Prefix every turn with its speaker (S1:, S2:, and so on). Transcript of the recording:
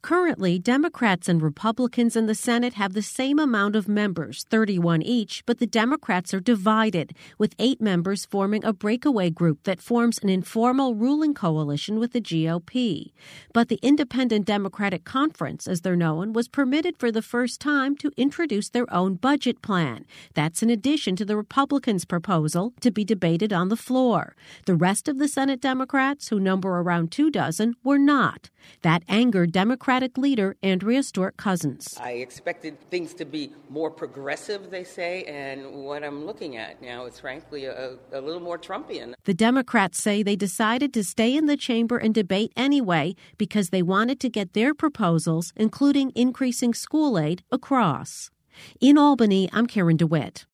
S1: Currently, Democrats and Republicans in the Senate have the same amount of members, 31 each, but the Democrats are divided, with 8 members forming a breakaway group that forms an informal ruling coalition with the GOP. But the Independent Democratic Conference, as they're known, was permitted for the first time to introduce their own budget plan. That's in addition to the Republicans' proposal to be debated on the floor. The rest of the Senate Democrats, who number around 24, were not. That angered Democratic leader Andrea Stewart Cousins.
S2: I expected things to be more progressive, they say, and what I'm looking at now is frankly a little more Trumpian.
S1: The Democrats say they decided to stay in the chamber and debate anyway because they wanted to get their proposals, including increasing school aid, across. In Albany, I'm Karen DeWitt.